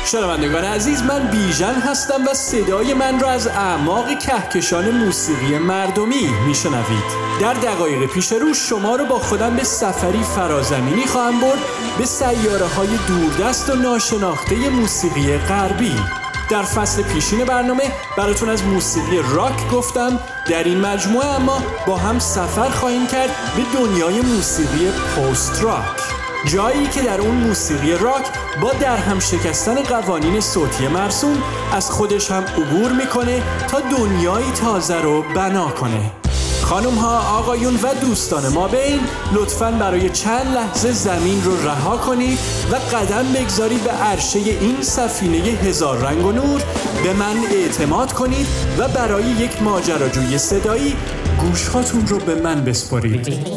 شنوندگان عزیز، من بیژن هستم و صدای من را از اعماق کهکشان موسیقی مردمی میشنوید. در دقایق پیش رو شما رو با خودم به سفری فرازمینی خواهم برد به سیاره‌های دوردست و ناشناخته موسیقی غربی. در فصل پیشین برنامه براتون از موسیقی راک گفتم. در این مجموعه اما با هم سفر خواهیم کرد به دنیای موسیقی پست راک، جایی که در اون موسیقی راک با در هم شکستن قوانین صوتی مرسوم از خودش هم عبور میکنه تا دنیایی تازه رو بنا کنه. خانم ها، آقایون و دوستان ما بین، لطفاً برای چند لحظه زمین رو رها کنید و قدم بگذارید به عرشه این سفینه هزار رنگ و نور. به من اعتماد کنید و برای یک ماجراجوی صدایی گوشهاتون رو به من بسپارید.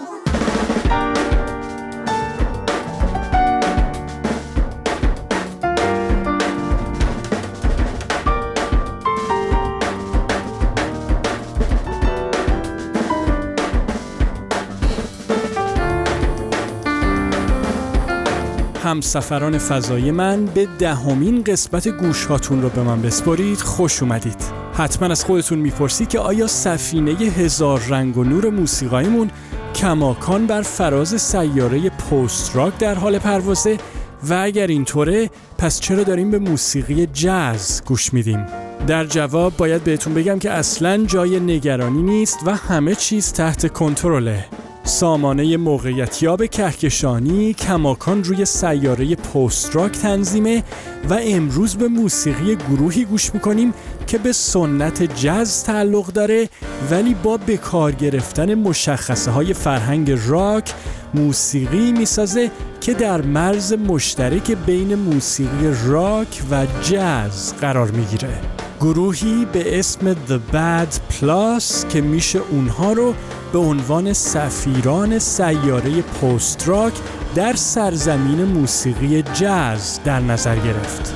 همسفران فضایی من، به 10مین قسمت گوشهاتون رو به من بسپارید خوش اومدید. حتما از خودتون میپرسید که آیا سفینه هزار رنگ و نور موسیقاییمون کماکان بر فراز سیاره پست راک در حال پروازه؟ و اگر اینطوره پس چرا داریم به موسیقی جاز گوش میدیم؟ در جواب باید بهتون بگم که اصلاً جای نگرانی نیست و همه چیز تحت کنترله. سامانه موقعیتیاب کهکشانی کماکان روی سیاره پست راک تنظیمه و امروز به موسیقی گروهی گوش میکنیم که به سنت جاز تعلق داره، ولی با به کار گرفتن مشخصه های فرهنگ راک موسیقی میسازه که در مرز مشترک بین موسیقی راک و جاز قرار میگیره. گروهی به اسم The Bad Plus که میشه اونها رو به عنوان سفیران سیاره پست راک در سرزمین موسیقی جاز در نظر گرفت.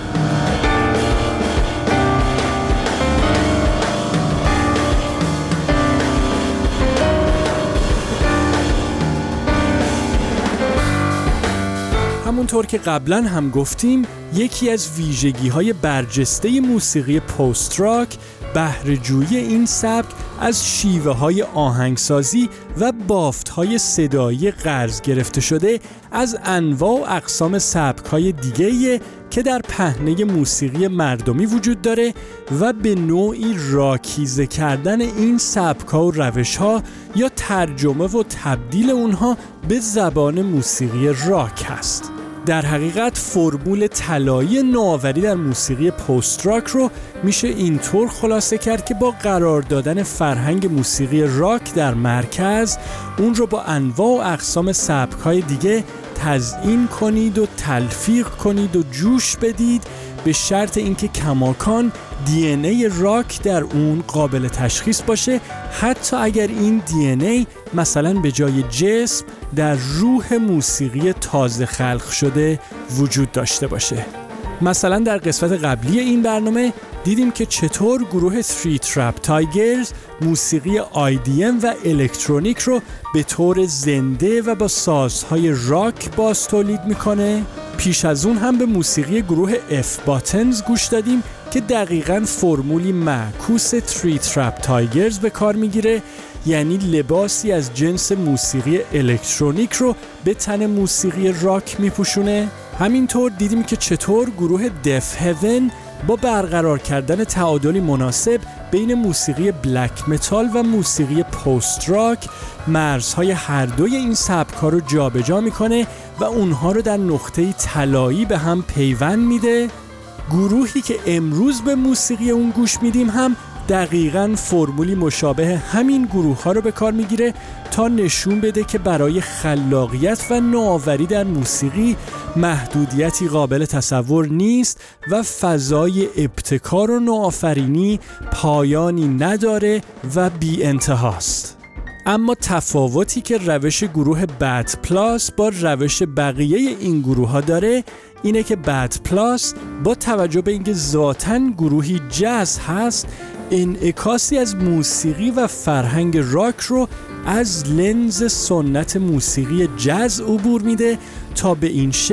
همونطور که قبلا هم گفتیم، یکی از ویژگی‌های برجسته موسیقی پست راک بهره‌جویی این سبک از شیوه‌های آهنگسازی و بافت‌های صدایی قرض گرفته شده از انواع و اقسام سبک‌های دیگه‌ای که در پهنه موسیقی مردمی وجود داره و به نوعی راکیزه کردن این سبک‌ها و روش‌ها یا ترجمه و تبدیل اونها به زبان موسیقی راک هست. در حقیقت فرمول طلایی نوآوری در موسیقی پست راک رو میشه اینطور خلاصه کرد که با قرار دادن فرهنگ موسیقی راک در مرکز، اون رو با انواع و اقسام سبک‌های دیگه تزیین کنید و تلفیق کنید و جوش بدید، به شرط اینکه کماکان دی ان ای راک در اون قابل تشخیص باشه، حتی اگر این دی ان ای مثلا به جای جسم در روح موسیقی تازه خلق شده وجود داشته باشه. مثلا در قسمت قبلی این برنامه دیدیم که چطور گروه 3 Trap Tigers موسیقی IDM و الکترونیک رو به طور زنده و با سازهای راک باز تولید میکنه. پیش از اون هم به موسیقی گروه F Buttons گوش دادیم که دقیقاً فرمولی معکوس 3 Trap Tigers به کار میگیره، یعنی لباسی از جنس موسیقی الکترونیک رو به تن موسیقی راک میپوشونه. همینطور دیدیم که چطور گروه Deaf Heaven با برقرار کردن تعادلی مناسب بین موسیقی بلک متال و موسیقی پست راک مرزهای هر دوی این سبک‌ها رو جابجا میکنه و اونها رو در نقطه‌ای طلایی به هم پیوند میده. گروهی که امروز به موسیقی اون گوش میدیم هم دقیقاً فرمولی مشابه همین گروه‌ها رو به کار میگیره تا نشون بده که برای خلاقیت و نوآوری در موسیقی محدودیتی قابل تصور نیست و فضای ابتکار و نوآفرینی پایانی نداره و بی انتهاست. اما تفاوتی که روش گروه بد پلاس با روش بقیه این گروه ها داره اینه که بد پلاس با توجه به اینکه ذاتاً گروهی جاز هست، انعکاسی از موسیقی و فرهنگ راک رو از لنز سنت موسیقی جاز عبور میده تا به این شکل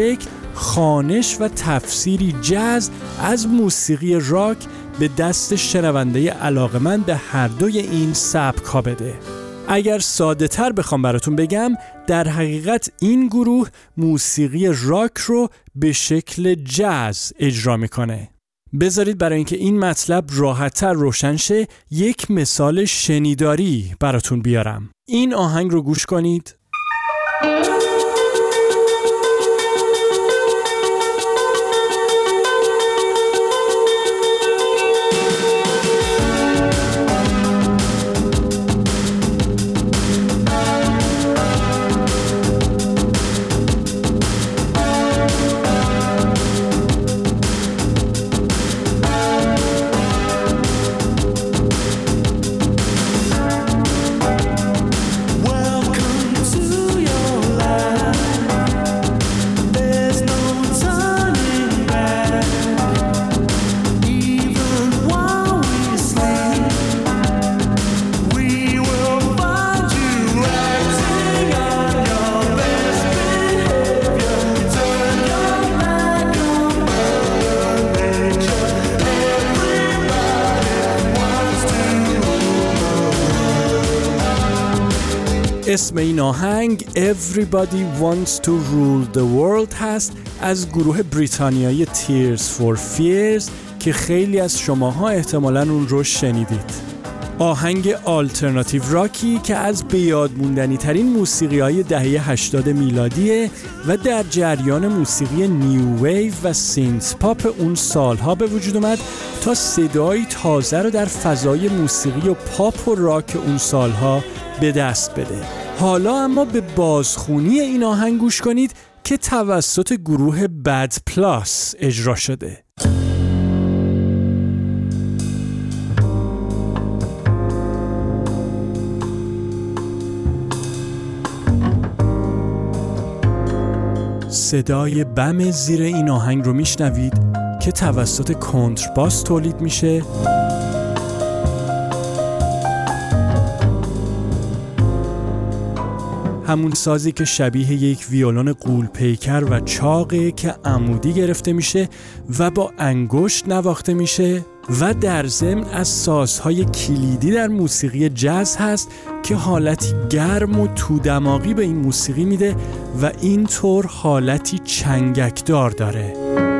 خوانش و تفسیری جاز از موسیقی راک به دست شنونده علاقه‌مند به هر دوی این سبک‌ها بده. اگر ساده تر بخوام براتون بگم، در حقیقت این گروه موسیقی راک رو به شکل جاز اجرا میکنه. بذارید برای اینکه این مطلب راحت‌تر روشن شه یک مثال شنیداری براتون بیارم. این آهنگ رو گوش کنید. اسم این آهنگ Everybody Wants to Rule the World هست، از گروه بریتانیایی Tears for Fears که خیلی از شماها احتمالاً اون رو شنیدید. آهنگ آلترناتیو راکی که از بیاد موندنی ترین موسیقی های دهه 80 میلادیه و در جریان موسیقی نیو ویو و سینت پاپ اون سالها به وجود اومد تا صدای تازه رو در فضای موسیقی و پاپ و راک اون سالها به دست بده. حالا اما به بازخونی این آهنگ گوش کنید که توسط گروه بد پلاس اجرا شده. صدای بم زیر این آهنگ رو میشنوید که توسط کنترباس تولید میشه همون سازی که شبیه یک ویولون غول‌پیکر و چاقه که عمودی گرفته میشه و با انگشت نواخته میشه و در ضمن از سازهای کلیدی در موسیقی جاز هست که حالتی گرم و تو دماغی به این موسیقی میده و اینطور حالتی چنگکدار داره.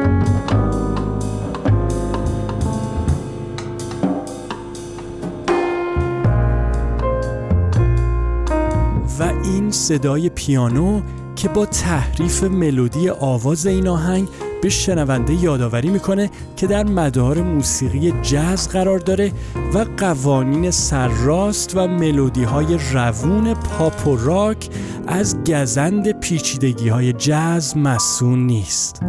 و این صدای پیانو که با تحریف ملودی آواز این آهنگ به شنونده یادآوری میکنه که در مدار موسیقی جاز قرار داره و قوانین سرراست و ملودی‌های روون پاپ و راک از گزند پیچیدگی‌های جاز مصون نیست.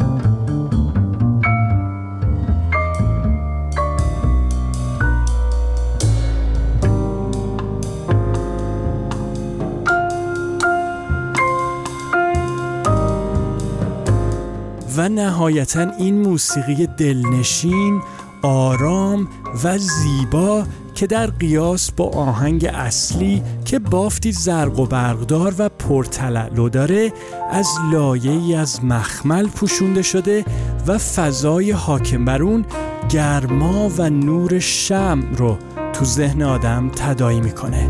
و نهایتاً این موسیقی دلنشین، آرام و زیبا که در قیاس با آهنگ اصلی که بافتی زرق و برقدار و پرتلالو داره از لایه‌ای از مخمل پوشونده شده و فضای حاکم بر اون گرما و نور شمع رو تو ذهن آدم تداعی میکنه.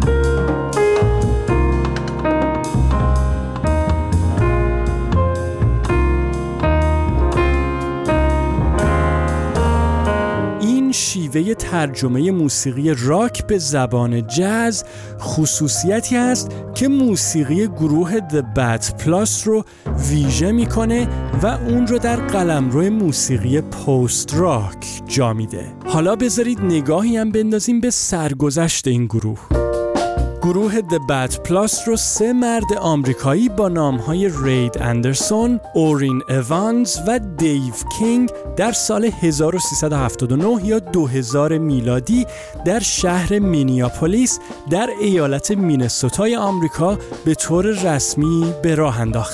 شیوه ترجمه موسیقی راک به زبان جاز خصوصیتی هست که موسیقی گروه The Bad Plus رو ویژه میکنه و اون رو در قلمرو موسیقی پست راک جا میده. حالا بذارید نگاهی هم بندازیم به سرگذشت این گروه. گروه The Bad Plus رو 3 مرد آمریکایی با نام‌های رید اندرسون، اورین اوانز و دیو کینگ در سال 1379 یا 2000 میلادی در شهر مینیاپولیس در ایالت مینسوتای آمریکا به طور رسمی به راه انداختن.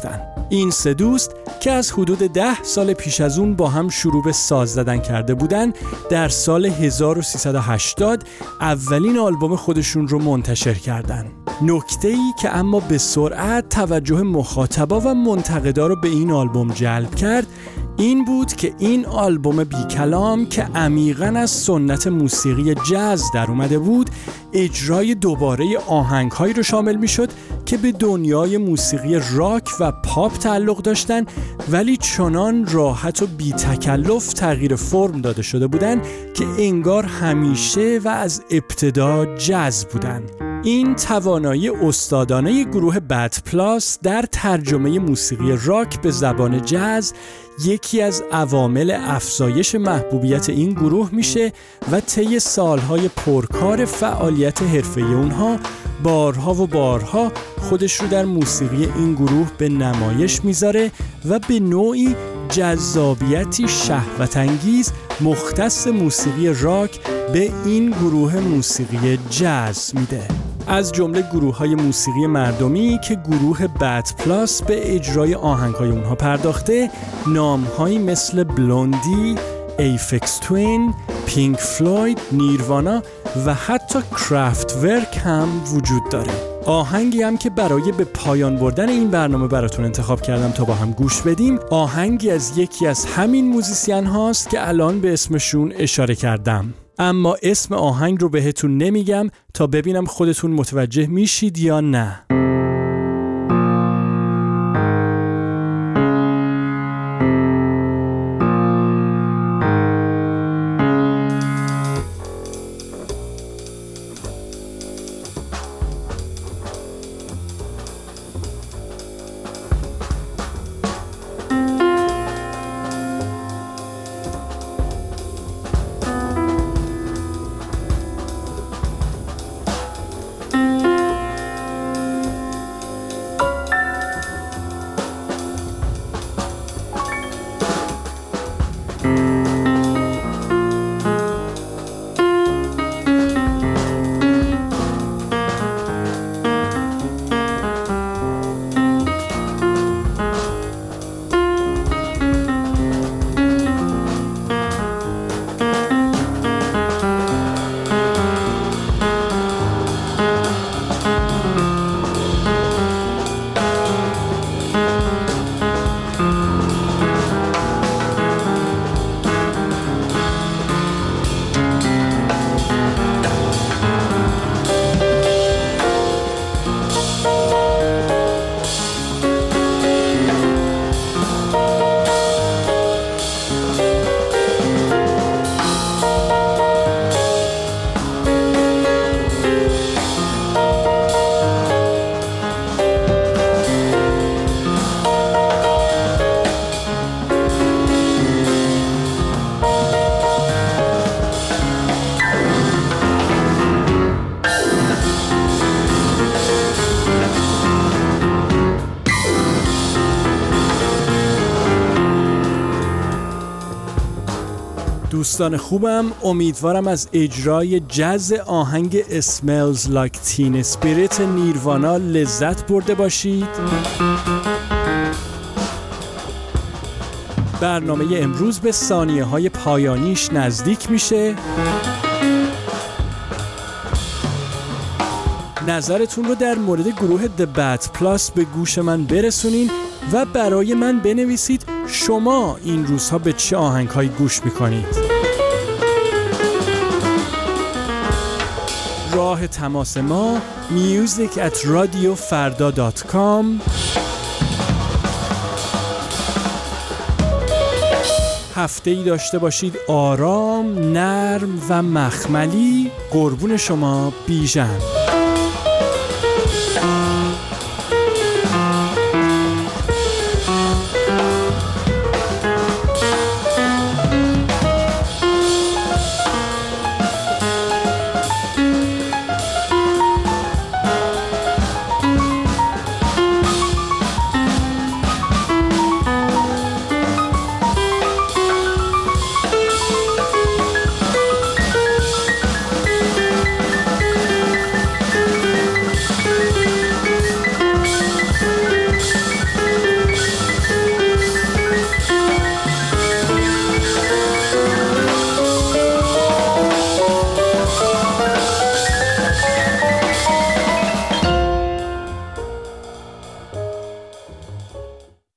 این سه دوست که از حدود 10 سال پیش از اون با هم شروع به ساز زدن کرده بودن، در سال 1380 اولین آلبوم خودشون رو منتشر کردن. نکته‌ای که اما به سرعت توجه مخاطبا و منتقدا رو به این آلبوم جلب کرد این بود که این آلبوم بی کلام که عمیقاً از سنت موسیقی جاز در اومده بود، اجرای دوباره آهنگ‌هایی رو شامل می‌شد که به دنیای موسیقی راک و پاپ تعلق داشتن، ولی چنان راحت و بی تکلف تغییر فرم داده شده بودن که انگار همیشه و از ابتدا جاز بودن. این توانایی استادانه گروه بد پلاس در ترجمه موسیقی راک به زبان جاز یکی از عوامل افزایش محبوبیت این گروه میشه و طی سالهای پرکار فعالیت حرفه‌ای اونها بارها و بارها خودش رو در موسیقی این گروه به نمایش میذاره و به نوعی جذابیتی شهوت‌انگیز مختص موسیقی راک به این گروه موسیقی جاز میده. از جمله گروه‌های موسیقی مردمی که گروه بد پلاس به اجرای آهنگ‌های اونها پرداخته، نام‌هایی مثل بلوندی، ایفکس توین، پینک فلوید، نیروانا و حتی کرافتورک هم وجود داره. آهنگی هم که برای به پایان بردن این برنامه براتون انتخاب کردم تا با هم گوش بدیم، آهنگی از یکی از همین موزیسین هاست که الان به اسمشون اشاره کردم. اما اسم آهنگ رو بهتون نمیگم تا ببینم خودتون متوجه میشید یا نه. دوستان خوبم، امیدوارم از اجرای جاز آهنگ Smells Like Teen Spirit نیروانا لذت برده باشید. برنامه امروز به ثانیه‌های پایانیش نزدیک میشه. نظرتون رو در مورد گروه The Bad Plus به گوش من برسونین و برای من بنویسید شما این روزها به چه آهنگ‌هایی گوش میکنید. راه تماس ما music@radiofarda.com. هفته‌ای داشته باشید آرام، نرم و مخملی. قربون شما، بیژن.